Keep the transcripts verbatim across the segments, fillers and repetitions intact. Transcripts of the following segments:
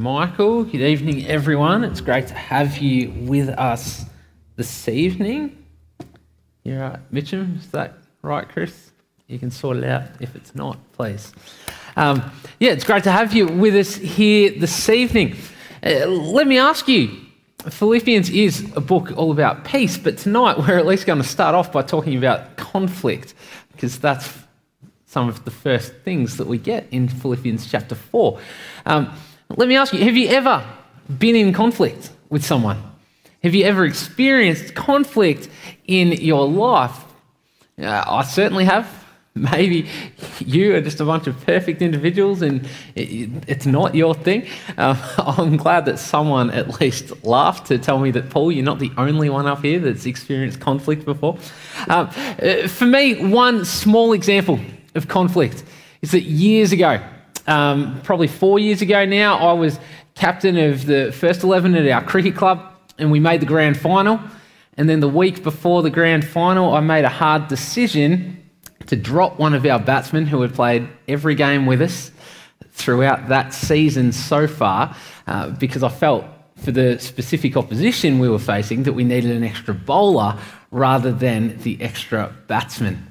Michael. Good evening, everyone. It's great to have you with us this evening. You're right, Mitchum, is that right, Chris? You can sort it out if it's not, please. Um, yeah, it's great to have you with us here this evening. Uh, let me ask you, Philippians is a book all about peace, but tonight we're at least going to start off by talking about conflict, because that's some of the first things that we get in Philippians chapter four. Um, let me ask you, have you ever been in conflict with someone? Have you ever experienced conflict in your life? Uh, I certainly have. Maybe you are just a bunch of perfect individuals and it, it's not your thing. Um, I'm glad that someone at least laughed to tell me that, Paul, you're not the only one up here that's experienced conflict before. Um, uh, for me, one small example of conflict is that years ago, um, probably four years ago now, I was captain of the first eleven at our cricket club and we made the grand final. And then the week before the grand final, I made a hard decision to drop one of our batsmen who had played every game with us throughout that season so far, uh, because I felt for the specific opposition we were facing that we needed an extra bowler rather than the extra batsman.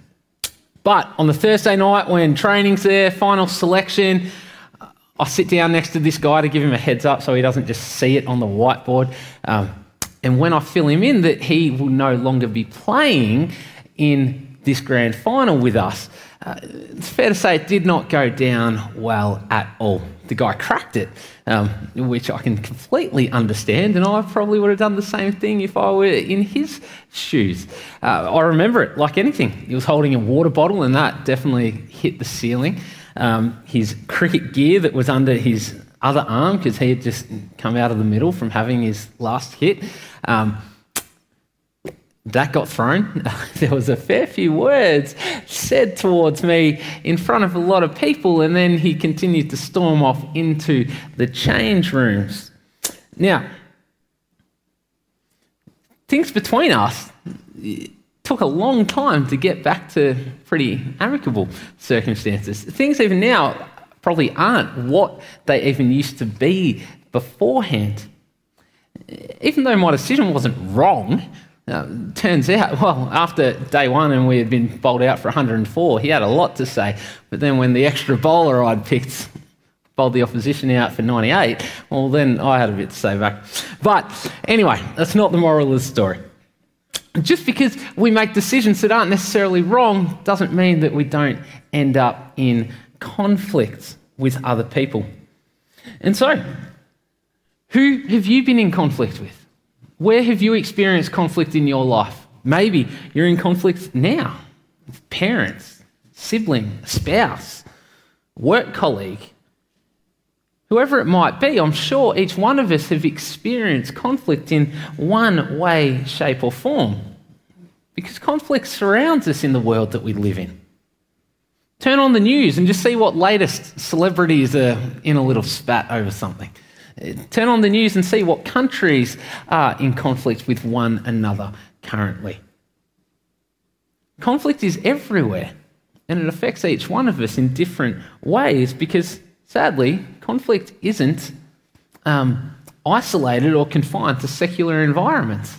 But on the Thursday night when training's there, final selection, I sit down next to this guy to give him a heads up so he doesn't just see it on the whiteboard. Um, and when I fill him in that he will no longer be playing in this grand final with us, uh, it's fair to say it did not go down well at all. The guy cracked it, um, which I can completely understand, and I probably would have done the same thing if I were in his shoes. Uh, I remember it like anything. He was holding a water bottle, and that definitely hit the ceiling. Um, his cricket gear that was under his other arm, because he had just come out of the middle from having his last hit, um, that got thrown. There was a fair few words said towards me in front of a lot of people, and then he continued to storm off into the change rooms. Now, things between us took a long time to get back to pretty amicable circumstances. Things even now probably aren't what they even used to be beforehand. Even though my decision wasn't wrong, Uh, turns out, well, after day one and we had been bowled out for one hundred four, he had a lot to say. But then when the extra bowler I'd picked bowled the opposition out for ninety-eight, well, then I had a bit to say back. But anyway, that's not the moral of the story. Just because we make decisions that aren't necessarily wrong doesn't mean that we don't end up in conflict with other people. And so, who have you been in conflict with? Where have you experienced conflict in your life? Maybe you're in conflict now with parents, sibling, spouse, work colleague, whoever it might be. I'm sure each one of us have experienced conflict in one way, shape or form, because conflict surrounds us in the world that we live in. Turn on the news and just see what latest celebrities are in a little spat over something. Turn on the news and see what countries are in conflict with one another currently. Conflict is everywhere, and it affects each one of us in different ways because, sadly, conflict isn't um, isolated or confined to secular environments.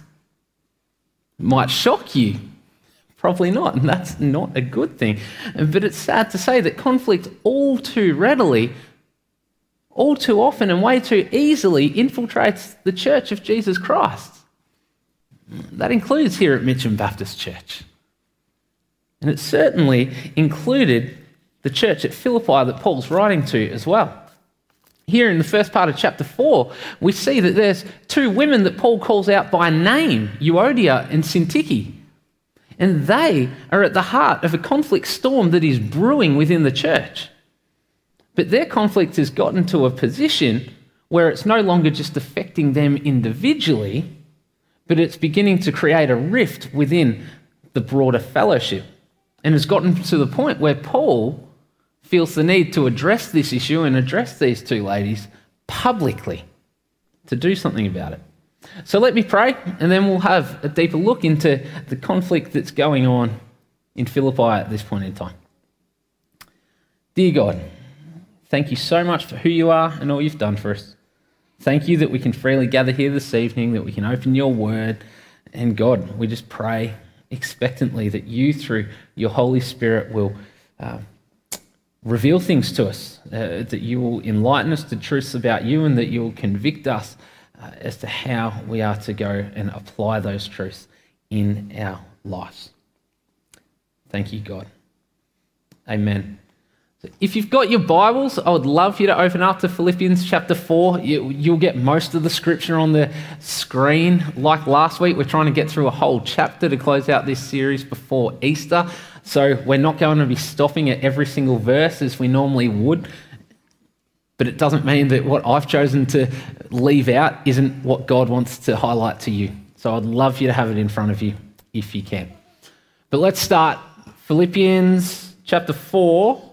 It might shock you. Probably not, and that's not a good thing. But it's sad to say that conflict all too readily all too often and way too easily infiltrates the Church of Jesus Christ. That includes here at Mitcham Baptist Church. And it certainly included the church at Philippi that Paul's writing to as well. Here in the first part of chapter four, we see that there's two women that Paul calls out by name, Euodia and Syntyche. And they are at the heart of a conflict storm that is brewing within the church. But their conflict has gotten to a position where it's no longer just affecting them individually, but it's beginning to create a rift within the broader fellowship. And has gotten to the point where Paul feels the need to address this issue and address these two ladies publicly to do something about it. So let me pray, and then we'll have a deeper look into the conflict that's going on in Philippi at this point in time. Dear God, thank you so much for who you are and all you've done for us. Thank you that we can freely gather here this evening, that we can open your word. And God, we just pray expectantly that you, through your Holy Spirit, will uh, reveal things to us, uh, that you will enlighten us to truths about you, and that you will convict us uh, as to how we are to go and apply those truths in our lives. Thank you, God. Amen. So if you've got your Bibles, I would love you to open up to Philippians chapter four. You, you'll get most of the scripture on the screen. Like last week, we're trying to get through a whole chapter to close out this series before Easter. So we're not going to be stopping at every single verse as we normally would. But it doesn't mean that what I've chosen to leave out isn't what God wants to highlight to you. So I'd love you to have it in front of you if you can. But let's start Philippians chapter four.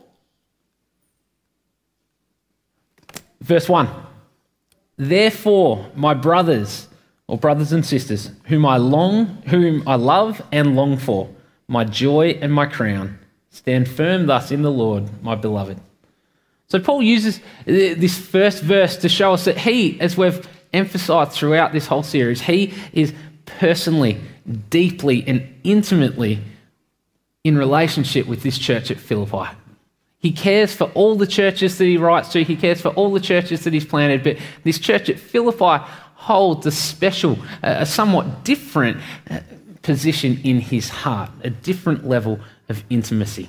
Verse one, therefore, my brothers, or brothers and sisters, whom I long, whom I love and long for, my joy and my crown, stand firm thus in the Lord, my beloved. So Paul uses this first verse to show us that he, as we've emphasised throughout this whole series, he is personally, deeply and intimately in relationship with this church at Philippi. He cares for all the churches that he writes to. He cares for all the churches that he's planted. But this church at Philippi holds a special, a somewhat different position in his heart, a different level of intimacy.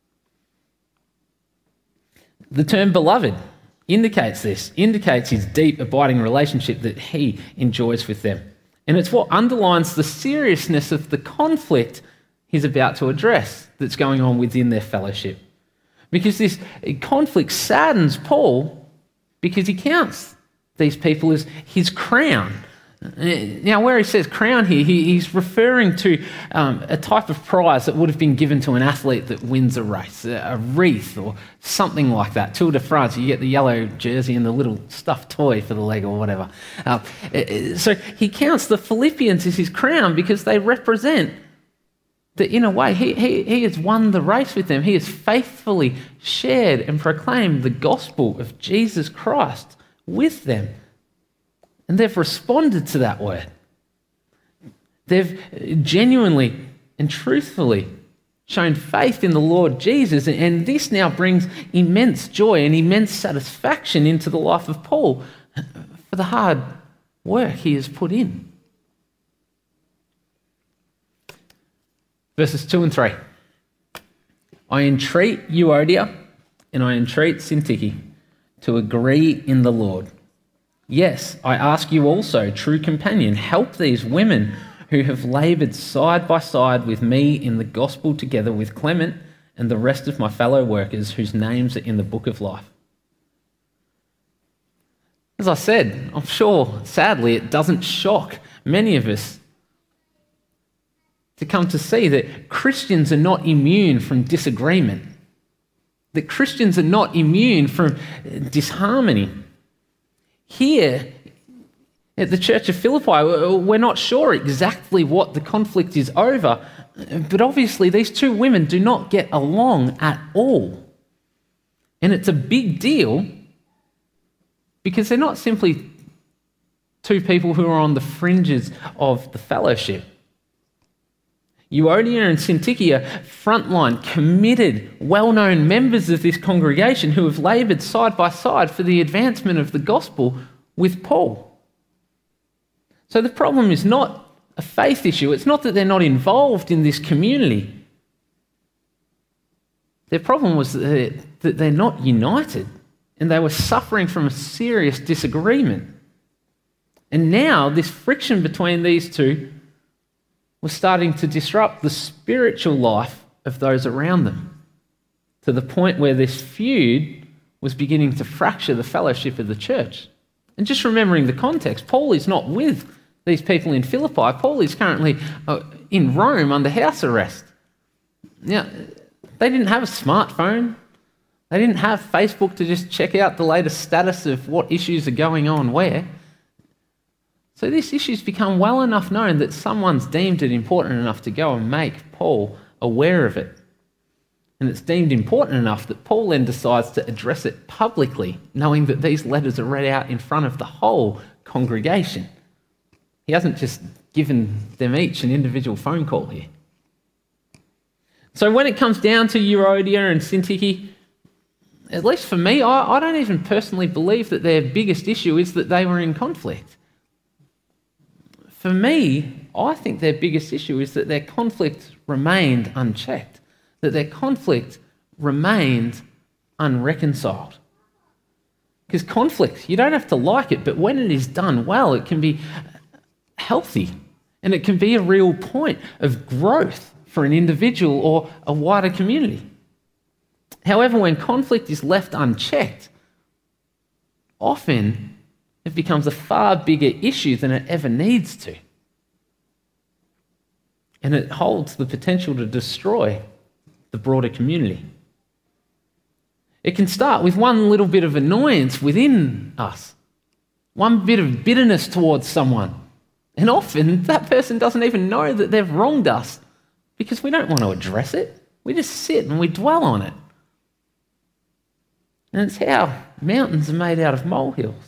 The term beloved indicates this, indicates his deep, abiding relationship that he enjoys with them. And it's what underlines the seriousness of the conflict he's about to address that's going on within their fellowship. Because this conflict saddens Paul because he counts these people as his crown. Now, where he says crown here, he, he's referring to um, a type of prize that would have been given to an athlete that wins a race, a wreath or something like that. Tour de France, you get the yellow jersey and the little stuffed toy for the leg or whatever. Uh, so he counts the Philippians as his crown because they represent that in a way, he, he, he has won the race with them. He has faithfully shared and proclaimed the gospel of Jesus Christ with them. And they've responded to that word. They've genuinely and truthfully shown faith in the Lord Jesus. And this now brings immense joy and immense satisfaction into the life of Paul for the hard work he has put in. Verses two and three. I entreat Euodia and I entreat Syntyche to agree in the Lord. Yes, I ask you also, true companion, help these women who have laboured side by side with me in the gospel together with Clement and the rest of my fellow workers whose names are in the book of life. As I said, I'm sure, sadly, it doesn't shock many of us to come to see that Christians are not immune from disagreement, that Christians are not immune from disharmony. Here at the Church of Philippi, we're not sure exactly what the conflict is over, but obviously these two women do not get along at all. And it's a big deal because they're not simply two people who are on the fringes of the fellowship. Euodia and Syntyche are frontline, committed, well-known members of this congregation who have laboured side by side for the advancement of the gospel with Paul. So the problem is not a faith issue. It's not that they're not involved in this community. Their problem was that they're not united and they were suffering from a serious disagreement. And now this friction between these two was starting to disrupt the spiritual life of those around them to the point where this feud was beginning to fracture the fellowship of the church. And just remembering the context, Paul is not with these people in Philippi. Paul is currently uh, in Rome under house arrest. Now, they didn't have a smartphone. They didn't have Facebook to just check out the latest status of what issues are going on where. So this issue's become well enough known that someone's deemed it important enough to go and make Paul aware of it. And it's deemed important enough that Paul then decides to address it publicly, knowing that these letters are read out in front of the whole congregation. He hasn't just given them each an individual phone call here. So when it comes down to Euodia and Syntyche, at least for me, I, I don't even personally believe that their biggest issue is that they were in conflict. For me, I think their biggest issue is that their conflict remained unchecked, that their conflict remained unreconciled. Because conflict, you don't have to like it, but when it is done well, it can be healthy and it can be a real point of growth for an individual or a wider community. However, when conflict is left unchecked, often it becomes a far bigger issue than it ever needs to. And it holds the potential to destroy the broader community. It can start with one little bit of annoyance within us, one bit of bitterness towards someone. And often that person doesn't even know that they've wronged us because we don't want to address it. We just sit and we dwell on it. And it's how mountains are made out of molehills.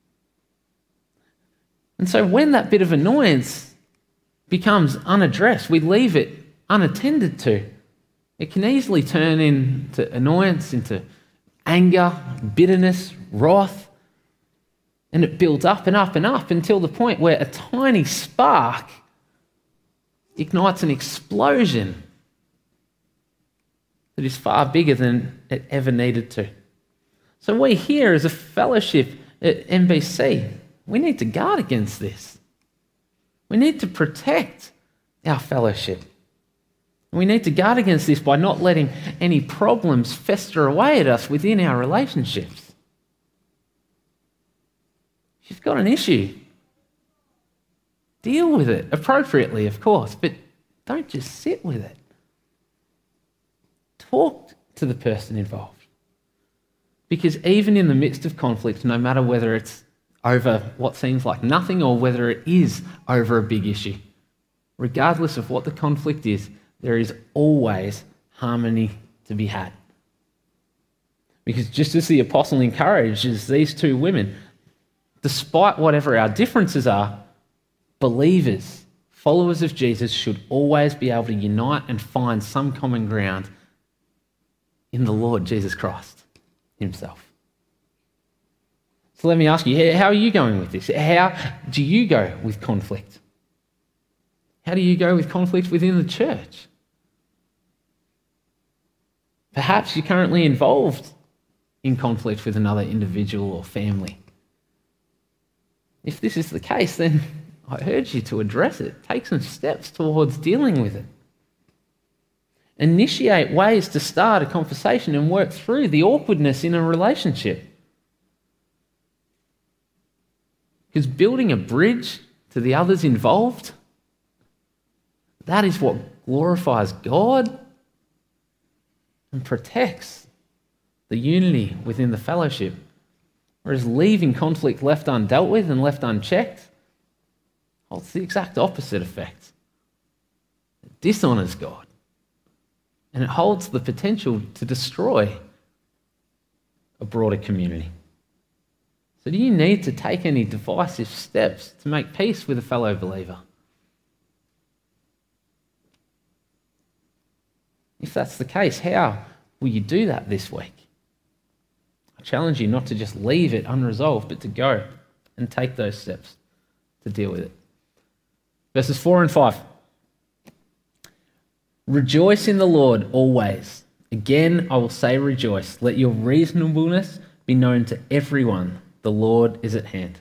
And so when that bit of annoyance becomes unaddressed, we leave it unattended to, it can easily turn into annoyance, into anger, bitterness, wrath, and it builds up and up and up until the point where a tiny spark ignites an explosion that is far bigger than it ever needed to. So we here as a fellowship at M B C, we need to guard against this. We need to protect our fellowship. We need to guard against this by not letting any problems fester away at us within our relationships. If you've got an issue, deal with it appropriately, of course, but don't just sit with it. Talk to the person involved. Because even in the midst of conflict, no matter whether it's over what seems like nothing or whether it is over a big issue, regardless of what the conflict is, there is always harmony to be had. Because just as the apostle encourages these two women, despite whatever our differences are, believers, followers of Jesus, should always be able to unite and find some common ground in the Lord Jesus Christ himself. So let me ask you, how are you going with this? How do you go with conflict? How do you go with conflict within the church? Perhaps you're currently involved in conflict with another individual or family. If this is the case, then I urge you to address it. Take some steps towards dealing with it. Initiate ways to start a conversation and work through the awkwardness in a relationship. Because building a bridge to the others involved, that is what glorifies God and protects the unity within the fellowship. Whereas leaving conflict left undealt with and left unchecked holds the exact opposite effect. It dishonours God. And it holds the potential to destroy a broader community. So do you need to take any divisive steps to make peace with a fellow believer? If that's the case, how will you do that this week? I challenge you not to just leave it unresolved, but to go and take those steps to deal with it. Verses four and five. Rejoice in the Lord always. Again, I will say rejoice. Let your reasonableness be known to everyone. The Lord is at hand.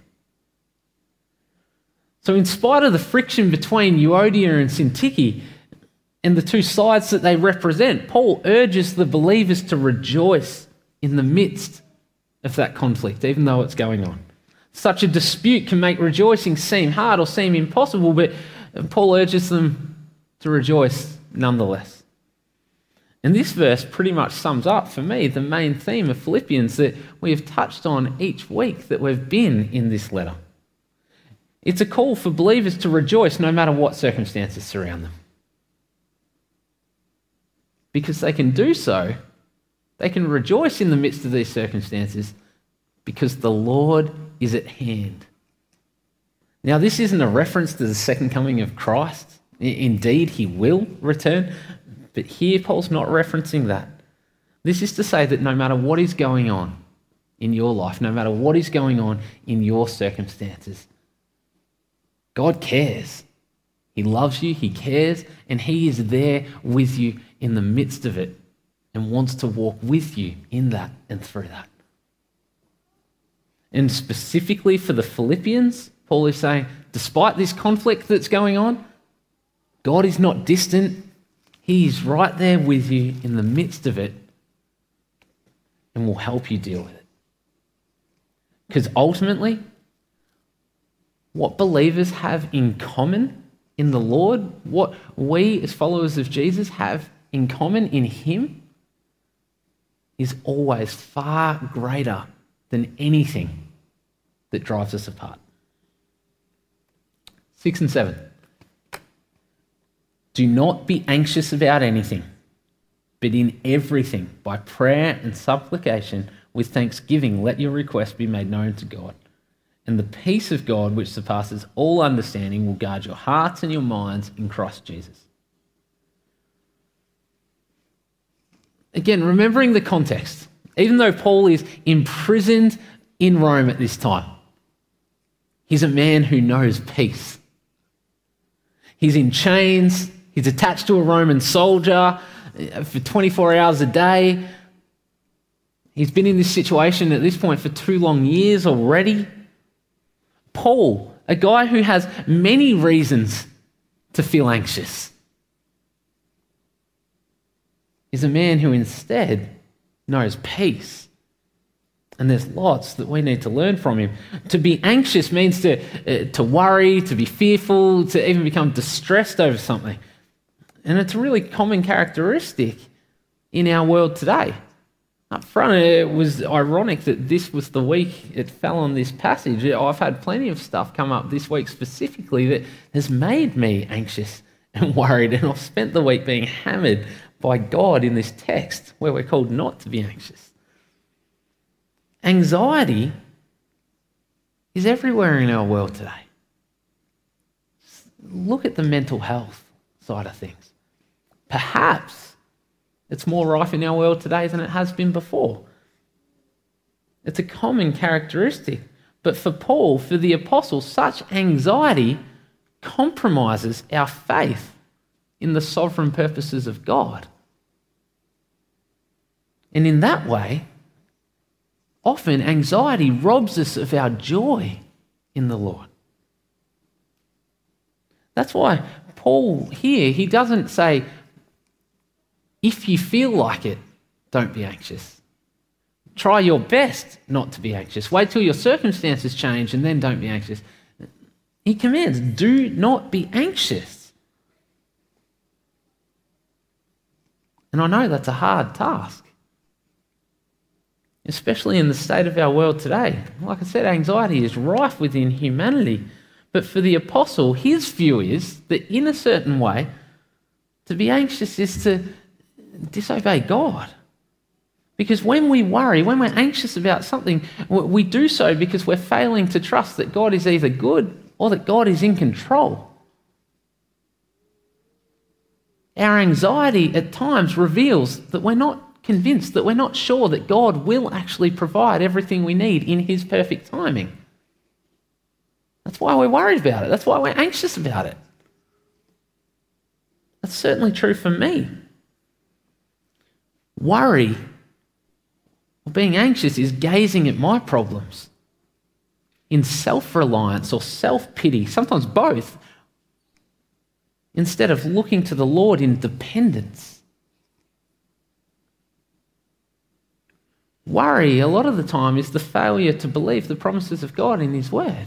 So in spite of the friction between Euodia and Syntyche and the two sides that they represent, Paul urges the believers to rejoice in the midst of that conflict, even though it's going on. Such a dispute can make rejoicing seem hard or seem impossible, but Paul urges them to rejoice nonetheless. And this verse pretty much sums up for me the main theme of Philippians that we have touched on each week that we've been in this letter. It's a call for believers to rejoice no matter what circumstances surround them. because they can do so, they can rejoice in the midst of these circumstances because the Lord is at hand. Now, this isn't a reference to the second coming of Christ. Indeed, he will return, but here Paul's not referencing that. This is to say that no matter what is going on in your life, no matter what is going on in your circumstances, God cares. He loves you, he cares, and he is there with you in the midst of it and wants to walk with you in that and through that. And specifically for the Philippians, Paul is saying, despite this conflict that's going on, God is not distant. He is right there with you in the midst of it and will help you deal with it. Because ultimately, what believers have in common in the Lord, what we as followers of Jesus have in common in him, is always far greater than anything that drives us apart. Six and seven. Do not be anxious about anything, but in everything, by prayer and supplication, with thanksgiving, let your requests be made known to God. And the peace of God, which surpasses all understanding, will guard your hearts and your minds in Christ Jesus. Again, remembering the context, even though Paul is imprisoned in Rome at this time, he's a man who knows peace. He's in chains, he's attached to a Roman soldier for twenty-four hours a day. He's been in this situation at this point for two long years already. Paul, a guy who has many reasons to feel anxious, is a man who instead knows peace. And there's lots that we need to learn from him. To be anxious means to, uh, to worry, to be fearful, to even become distressed over something. And it's a really common characteristic in our world today. Up front, it was ironic that this was the week it fell on this passage. I've had plenty of stuff come up this week specifically that has made me anxious and worried, and I've spent the week being hammered by God in this text where we're called not to be anxious. Anxiety is everywhere in our world today. Look at the mental health side of things. Perhaps it's more rife in our world today than it has been before. It's a common characteristic. But for Paul, for the apostle, such anxiety compromises our faith in the sovereign purposes of God. And in that way, often anxiety robs us of our joy in the Lord. That's why Paul here, he doesn't say, if you feel like it, don't be anxious. Try your best not to be anxious. Wait till your circumstances change and then don't be anxious. He commands, do not be anxious. And I know that's a hard task, especially in the state of our world today. Like I said, anxiety is rife within humanity. But for the apostle, his view is that in a certain way, to be anxious is to disobey God. Because when we worry, when we're anxious about something, we do so because we're failing to trust that God is either good or that God is in control. Our anxiety at times reveals that we're not convinced, that we're not sure that God will actually provide everything we need in his perfect timing. That's why we're worried about it. That's why we're anxious about it. That's certainly true for me. Worry or being anxious is gazing at my problems in self-reliance or self-pity, sometimes both, instead of looking to the Lord in dependence. Worry, a lot of the time, is the failure to believe the promises of God in his word.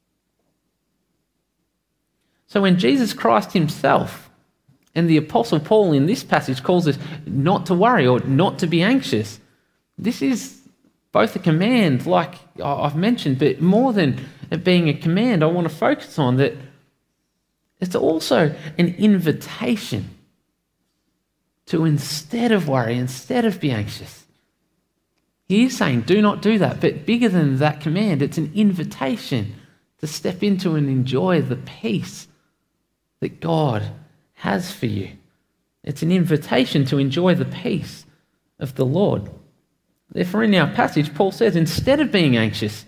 So when Jesus Christ himself and the Apostle Paul in this passage calls us not to worry or not to be anxious, this is both a command, like I've mentioned, but more than it being a command, I want to focus on that it's also an invitation to instead of worry, instead of be anxious. He is saying, do not do that. But bigger than that command, it's an invitation to step into and enjoy the peace that God has for you. It's an invitation to enjoy the peace of the Lord. Therefore, in our passage, Paul says, instead of being anxious,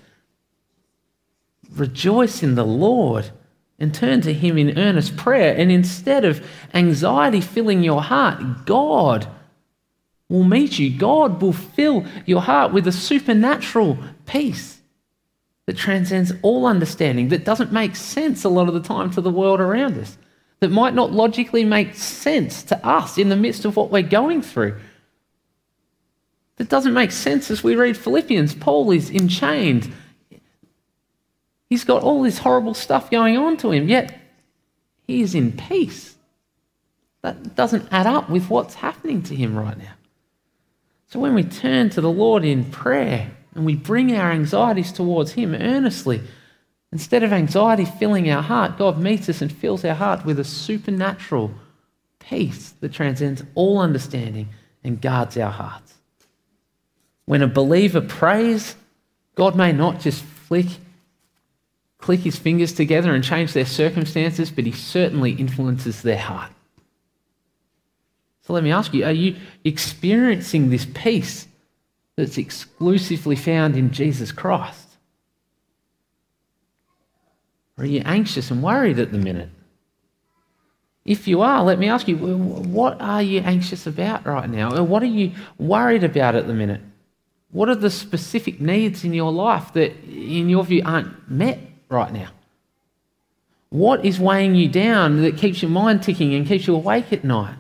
rejoice in the Lord and turn to him in earnest prayer. And instead of anxiety filling your heart, God will meet you. God will fill your heart with a supernatural peace that transcends all understanding, that doesn't make sense a lot of the time to the world around us, that might not logically make sense to us in the midst of what we're going through. That doesn't make sense as we read Philippians. Paul is enchained. He's got all this horrible stuff going on to him, yet he is in peace. That doesn't add up with what's happening to him right now. So when we turn to the Lord in prayer and we bring our anxieties towards him earnestly, instead of anxiety filling our heart, God meets us and fills our heart with a supernatural peace that transcends all understanding and guards our hearts. When a believer prays, God may not just flick, click his fingers together and change their circumstances, but he certainly influences their heart. So let me ask you, are you experiencing this peace that's exclusively found in Jesus Christ? Or are you anxious and worried at the minute? If you are, let me ask you, what are you anxious about right now? Or what are you worried about at the minute? What are the specific needs in your life that, in your view, aren't met right now? What is weighing you down that keeps your mind ticking and keeps you awake at night?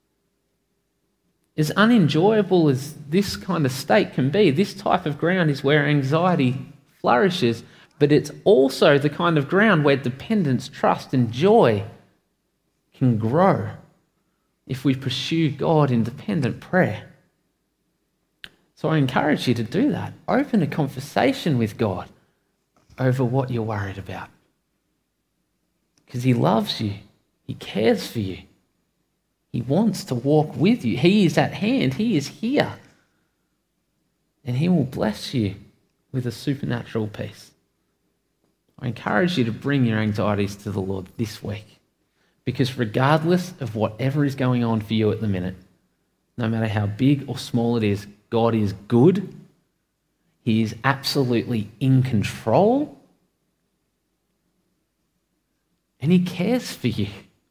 As unenjoyable as this kind of state can be, this type of ground is where anxiety flourishes, but it's also the kind of ground where dependence, trust, and joy can grow if we pursue God in dependent prayer. So I encourage you to do that. Open a conversation with God over what you're worried about. Because he loves you. He cares for you. He wants to walk with you. He is at hand. He is here. And he will bless you with a supernatural peace. I encourage you to bring your anxieties to the Lord this week. Because regardless of whatever is going on for you at the minute, no matter how big or small it is, God is good. He is absolutely in control. And he cares for you.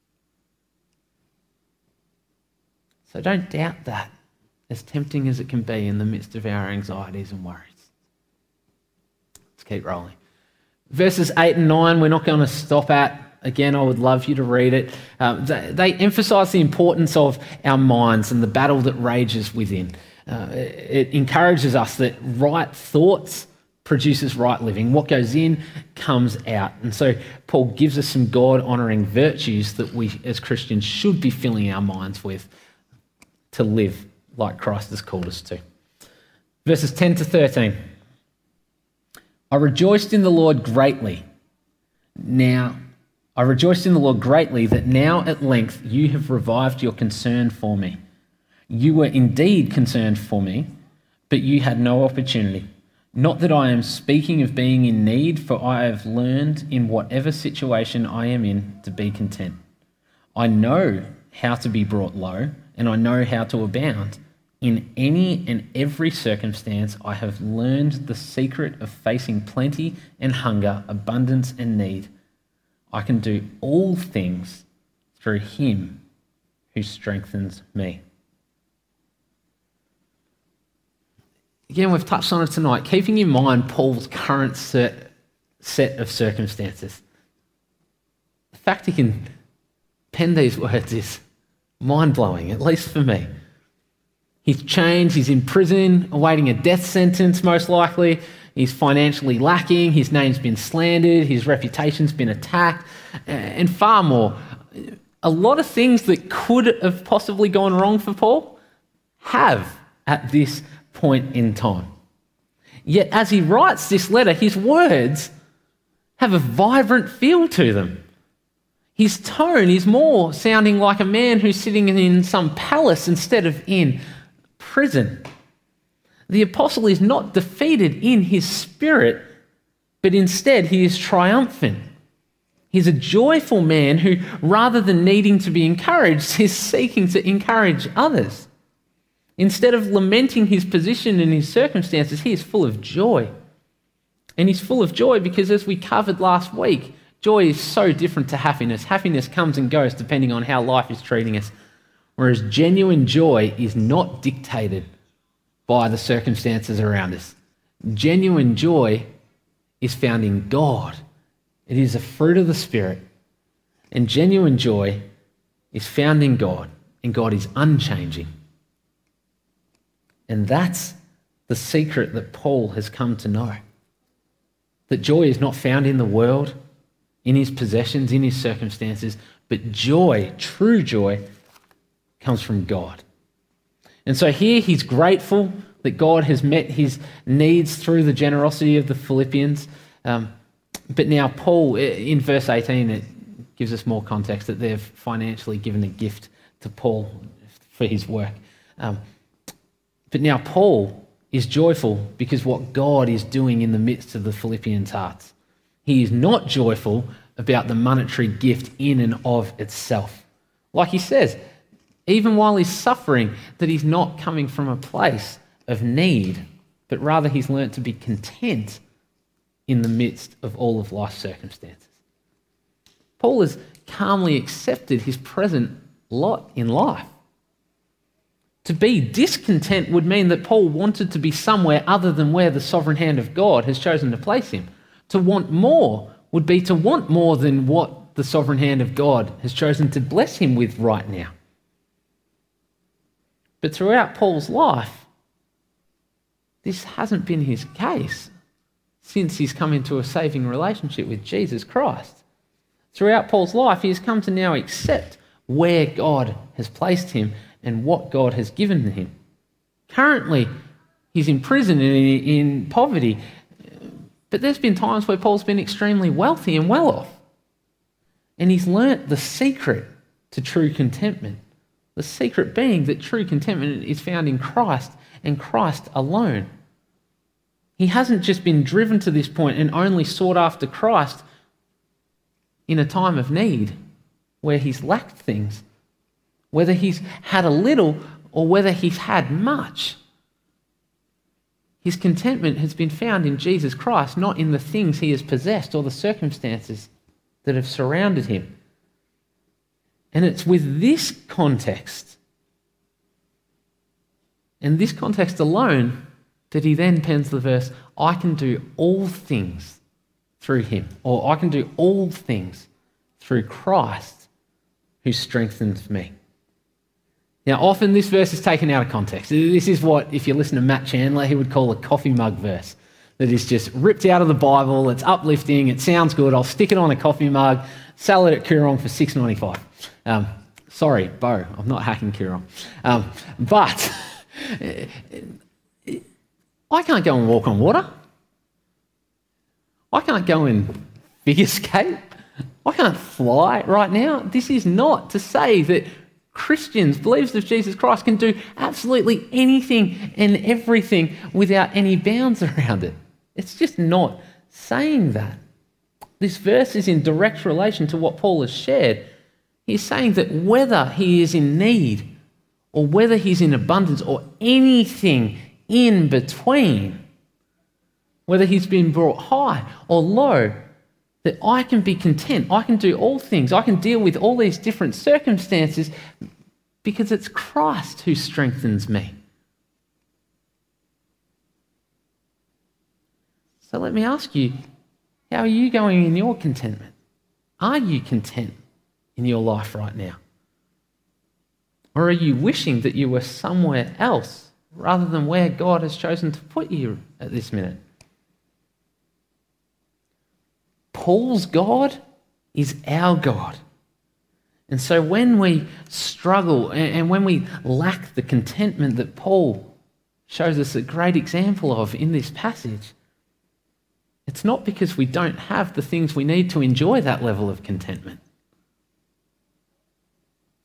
So don't doubt that, as tempting as it can be in the midst of our anxieties and worries. Let's keep rolling. Verses eight and nine, we're not going to stop at. Again, I would love you to read it. Um, they, they emphasise the importance of our minds and the battle that rages within. Uh, it encourages us that right thoughts produces right living. What goes in comes out. And so Paul gives us some God-honouring virtues that we as Christians should be filling our minds with to live like Christ has called us to. Verses ten to thirteen. I rejoiced in the Lord greatly. Now, I rejoiced in the Lord greatly that now at length you have revived your concern for me. You were indeed concerned for me, but you had no opportunity. Not that I am speaking of being in need, for I have learned in whatever situation I am in to be content. I know how to be brought low, and I know how to abound. In any and every circumstance, I have learned the secret of facing plenty and hunger, abundance and need. I can do all things through him who strengthens me. Again, we've touched on it tonight, keeping in mind Paul's current set, set of circumstances. The fact he can pen these words is mind-blowing, at least for me. He's chained, he's in prison, awaiting a death sentence most likely. He's financially lacking, his name's been slandered, his reputation's been attacked, and far more. A lot of things that could have possibly gone wrong for Paul have at this point in time. Yet as he writes this letter, his words have a vibrant feel to them. His tone is more sounding like a man who's sitting in some palace instead of in prison. The apostle is not defeated in his spirit, but instead he is triumphant. He's a joyful man who, rather than needing to be encouraged, is seeking to encourage others. Instead of lamenting his position and his circumstances, he is full of joy. And he's full of joy because, as we covered last week, joy is so different to happiness. Happiness comes and goes depending on how life is treating us, whereas genuine joy is not dictated by the circumstances around us. Genuine joy is found in God. It is a fruit of the Spirit. And genuine joy is found in God, and God is unchanging. And that's the secret that Paul has come to know. That joy is not found in the world, in his possessions, in his circumstances, but joy, true joy, comes from God. And so here he's grateful that God has met his needs through the generosity of the Philippians. Um, but now Paul, in verse eighteen, it gives us more context that they've financially given a gift to Paul for his work. Um, but now Paul is joyful because what God is doing in the midst of the Philippians' hearts. He is not joyful about the monetary gift in and of itself. Like he says, even while he's suffering, that he's not coming from a place of need, but rather he's learnt to be content in the midst of all of life's circumstances. Paul has calmly accepted his present lot in life. To be discontent would mean that Paul wanted to be somewhere other than where the sovereign hand of God has chosen to place him. To want more would be to want more than what the sovereign hand of God has chosen to bless him with right now. But throughout Paul's life, this hasn't been his case since he's come into a saving relationship with Jesus Christ. Throughout Paul's life, he has come to now accept where God has placed him and what God has given him. Currently, he's in prison and in poverty, but there's been times where Paul's been extremely wealthy and well off. And he's learnt the secret to true contentment. The secret being that true contentment is found in Christ and Christ alone. He hasn't just been driven to this point and only sought after Christ in a time of need where he's lacked things, whether he's had a little or whether he's had much. His contentment has been found in Jesus Christ, not in the things he has possessed or the circumstances that have surrounded him. And it's with this context, and this context alone, that he then pens the verse, I can do all things through him, or I can do all things through Christ who strengthens me. Now, often this verse is taken out of context. This is what, if you listen to Matt Chandler, he would call a coffee mug verse. That is just ripped out of the Bible, it's uplifting, it sounds good, I'll stick it on a coffee mug, sell it at Koorong for six dollars ninety-five. Um, sorry, Bo, I'm not hacking Koorong. Um, but I can't go and walk on water. I can't go and figure skate. I can't fly right now. This is not to say that Christians, believers of Jesus Christ, can do absolutely anything and everything without any bounds around it. It's just not saying that. This verse is in direct relation to what Paul has shared. He's saying that whether he is in need or whether he's in abundance or anything in between, whether he's been brought high or low, that I can be content, I can do all things, I can deal with all these different circumstances because it's Christ who strengthens me. So let me ask you, how are you going in your contentment? Are you content in your life right now? Or are you wishing that you were somewhere else rather than where God has chosen to put you at this minute? Paul's God is our God. And so when we struggle and when we lack the contentment that Paul shows us a great example of in this passage, it's not because we don't have the things we need to enjoy that level of contentment.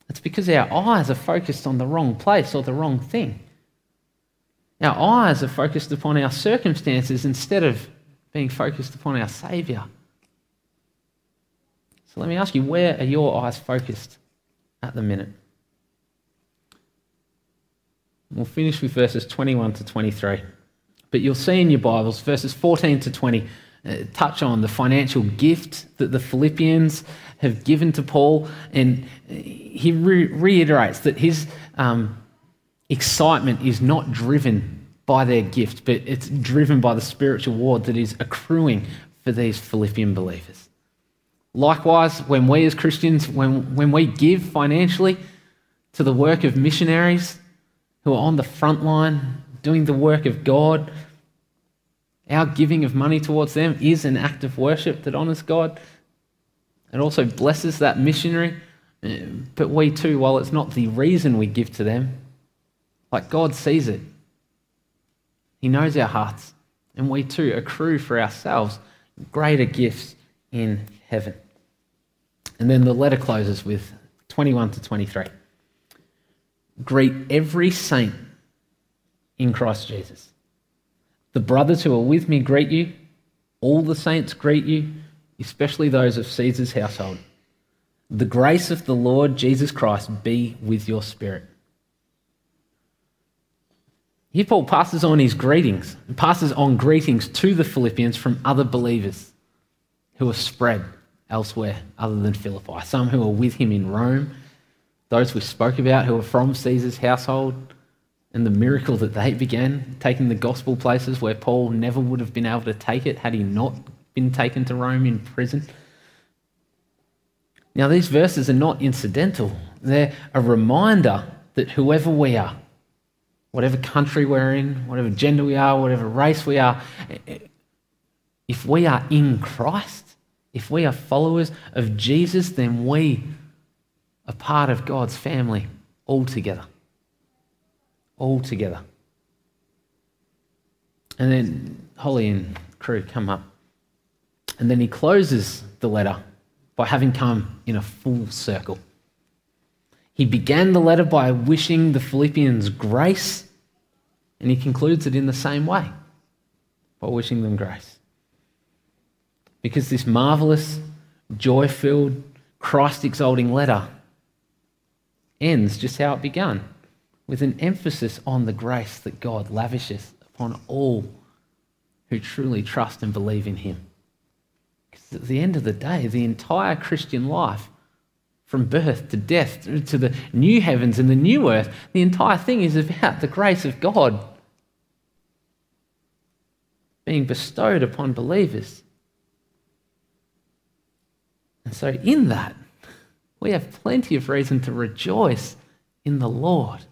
It's because our eyes are focused on the wrong place or the wrong thing. Our eyes are focused upon our circumstances instead of being focused upon our Saviour. So let me ask you, where are your eyes focused at the minute? We'll finish with verses twenty-one to twenty-three. But you'll see in your Bibles, verses fourteen to twenty, uh, touch on the financial gift that the Philippians have given to Paul. And he re- reiterates that his um, excitement is not driven by their gift, but it's driven by the spiritual reward that is accruing for these Philippian believers. Likewise, when we as Christians, when, when we give financially to the work of missionaries who are on the front line doing the work of God, our giving of money towards them is an act of worship that honours God. It also blesses that missionary, but we too, while it's not the reason we give to them, like God sees it. He knows our hearts, and we too accrue for ourselves greater gifts in heaven. And then the letter closes with twenty-one to twenty-three. Greet every saint in Christ Jesus. The brothers who are with me greet you. All the saints greet you, especially those of Caesar's household. The grace of the Lord Jesus Christ be with your spirit. Here Paul passes on his greetings, passes on greetings to the Philippians from other believers who are spread elsewhere other than Philippi. Some who are with him in Rome, those we spoke about who are from Caesar's household, and the miracle that they began, taking the gospel places where Paul never would have been able to take it had he not been taken to Rome in prison. Now, these verses are not incidental. They're a reminder that whoever we are, whatever country we're in, whatever gender we are, whatever race we are, if we are in Christ, if we are followers of Jesus, then we are part of God's family altogether. All together. And then Holly and crew come up. And then he closes the letter by having come in a full circle. He began the letter by wishing the Philippians grace, and he concludes it in the same way, by wishing them grace. Because this marvellous, joy-filled, Christ-exalting letter ends just how it began, with an emphasis on the grace that God lavishes upon all who truly trust and believe in him. Because at the end of the day, the entire Christian life, from birth to death to the new heavens and the new earth, the entire thing is about the grace of God being bestowed upon believers. And so in that, we have plenty of reason to rejoice in the Lord.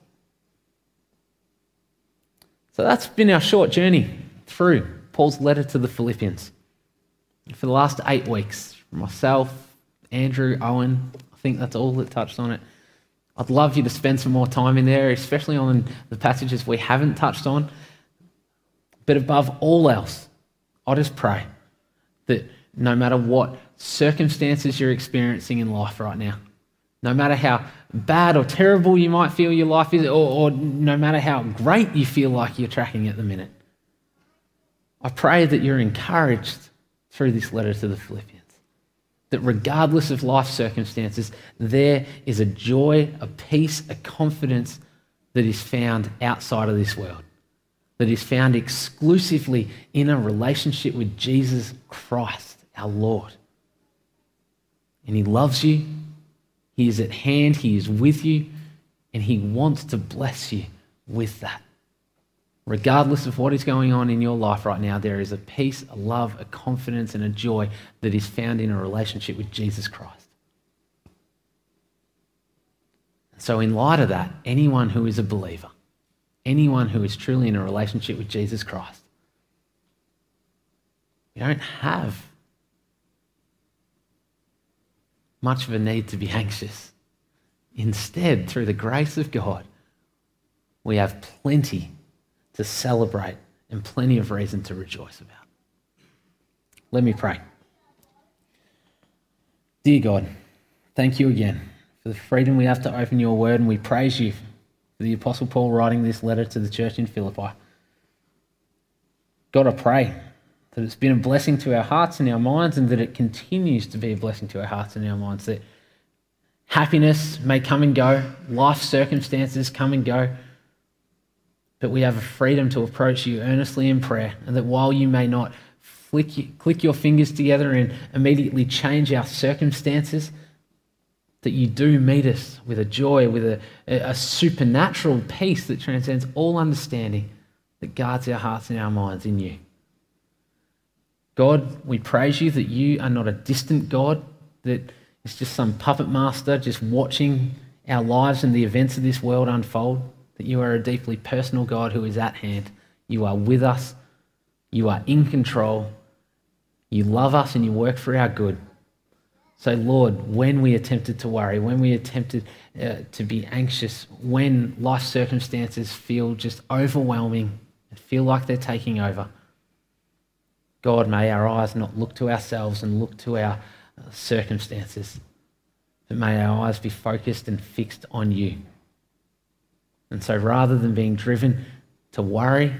So that's been our short journey through Paul's letter to the Philippians. For the last eight weeks, myself, Andrew, Owen, I think that's all that touched on it. I'd love you to spend some more time in there, especially on the passages we haven't touched on. But above all else, I just pray that no matter what circumstances you're experiencing in life right now, no matter how bad or terrible you might feel your life is, or, or no matter how great you feel like you're tracking at the minute, I pray that you're encouraged through this letter to the Philippians, that regardless of life circumstances, there is a joy, a peace, a confidence that is found outside of this world, that is found exclusively in a relationship with Jesus Christ, our Lord. And he loves you. He is at hand, he is with you, and he wants to bless you with that. Regardless of what is going on in your life right now, there is a peace, a love, a confidence, and a joy that is found in a relationship with Jesus Christ. So in light of that, anyone who is a believer, anyone who is truly in a relationship with Jesus Christ, you don't have much of a need to be anxious. Instead, through the grace of God, we have plenty to celebrate and plenty of reason to rejoice about. Let me pray. Dear God, thank you again for the freedom we have to open your word, and we praise you for the Apostle Paul writing this letter to the church in Philippi. God, I pray that it's been a blessing to our hearts and our minds, and that it continues to be a blessing to our hearts and our minds, that happiness may come and go, life circumstances come and go, but we have a freedom to approach you earnestly in prayer, and that while you may not flick, click your fingers together and immediately change our circumstances, that you do meet us with a joy, with a, a supernatural peace that transcends all understanding, that guards our hearts and our minds in you. God, we praise you that you are not a distant God, that is just some puppet master just watching our lives and the events of this world unfold, that you are a deeply personal God who is at hand. You are with us. You are in control. You love us and you work for our good. So, Lord, when we are tempted to worry, when we are tempted uh, to be anxious, when life circumstances feel just overwhelming and feel like they're taking over, God, may our eyes not look to ourselves and look to our uh, circumstances, but may our eyes be focused and fixed on you. And so rather than being driven to worry,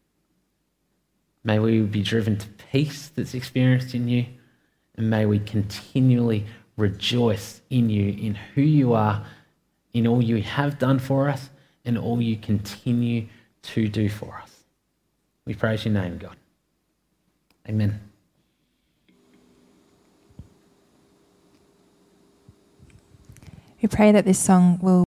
may we be driven to peace that's experienced in you, and may we continually rejoice in you, in who you are, in all you have done for us, and all you continue to do for us. We praise your name, God. Amen. We pray that this song will